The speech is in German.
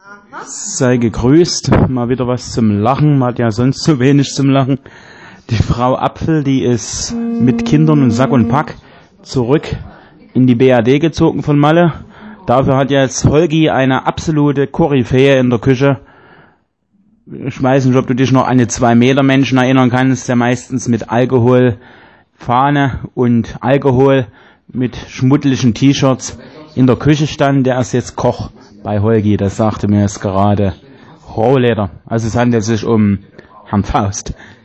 Sei gegrüßt. Mal wieder was zum Lachen. Man hat ja sonst so wenig zum Lachen. Die Frau Apfel, die ist mit Kindern und Sack und Pack zurück in die BAD gezogen von Malle. Dafür hat jetzt Holgi eine absolute Koryphäe in der Küche. Ich weiß nicht, ob du dich noch an die 2-Meter-Menschen erinnern kannst, der meistens mit Alkohol, Fahne und Alkohol mit schmuddeligen T-Shirts in der Küche stand. Der ist jetzt Koch bei Holgi, das sagte mir jetzt gerade Rohleder. Also es handelt sich um Herrn Faust.